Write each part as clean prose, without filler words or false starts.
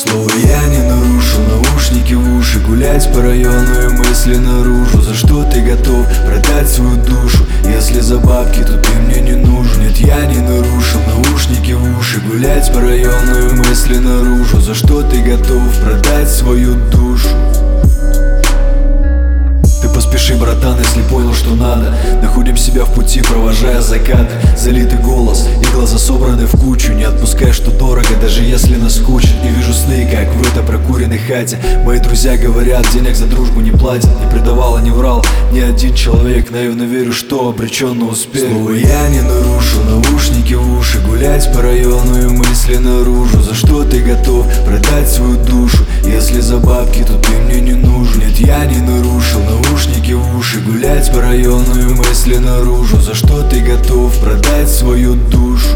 Слово я не нарушу, наушники в уши, гулять по району и мысли наружу. За что ты готов продать свою душу? Если за бабки, то ты мне не нужен. Нет, я не нарушил, наушники в уши, гулять по району и мысли наружу. За что ты готов продать свою душу? Ты поспеши, братан, если понял, что надо. Находим себя в пути, провожая закат. Залитый голос и глаза собраны в кучу. Не отпускай, что дорого, даже если наскучит. Не вижу сны, как в этой прокуренной хате. Мои друзья говорят, денег за дружбу не платят. Не предавал, не врал ни один человек. Наивно верю, что обречен на успех. Слово я не нарушу, наушники в уши, гулять по району и мысли наружу. За что ты готов продать свою душу? Если за бабки, то ты мне не нужен. Нет, я не нарушил, наушники в уши, гулять по району и мысли наружу. За что ты готов продать свою душу?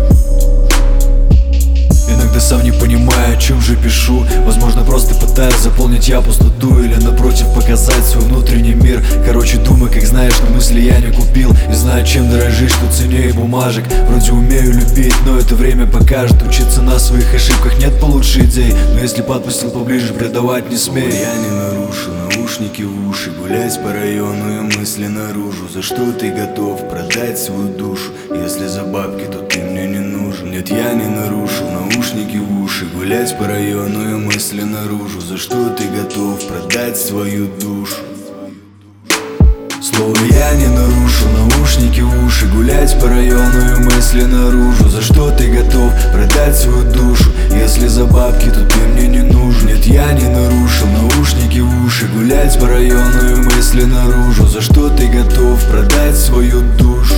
Иногда сам не понимаю, о чем же пишу. Возможно, просто пытаюсь заполнить я пустоту, или напротив показать свой внутренний мир. Короче, думай, как знаешь, но мысли я не купил. Не знаю, чем дорожишь, что ценнее бумажек. Вроде умею любить, но это время покажет. Учиться на своих ошибках нет получше идей. Но если подпустил поближе, предавать не смей. Я не нарушу, наушники в уши, гулять по району и мысли наружу. За что ты готов продать свою душу? Если за бабки, то ты мне не нужен. Нет, я не нарушу, наушники в уши, гулять по району и мысли наружу. За что ты готов продать свою душу? Слово я не нарушу, наушники в уши, гулять по району и мысли наружу. За что ты готов продать свою душу? Если за бабки, то ты мне не нужен. Нет, я не нарушил, наушники в уши, гулять по району и мысли наружу. За что ты готов продать свою душу?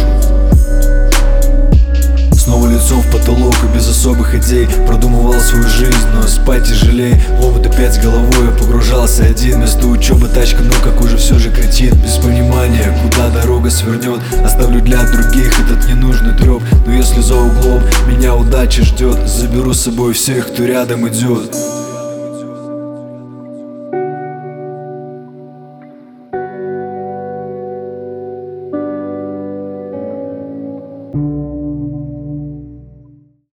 Снова лицом в потолок и без особых идей продумывал свою жизнь, но спать тяжелей. Лобот опять головой, я погружался один. Вместо учебы тачка, ну какой же все же кретин. Без понимания, куда дорога свернет. Оставлю для других этот ненужный треп. Но если за углом меня удача ждет, заберу с собой всех, кто рядом идет.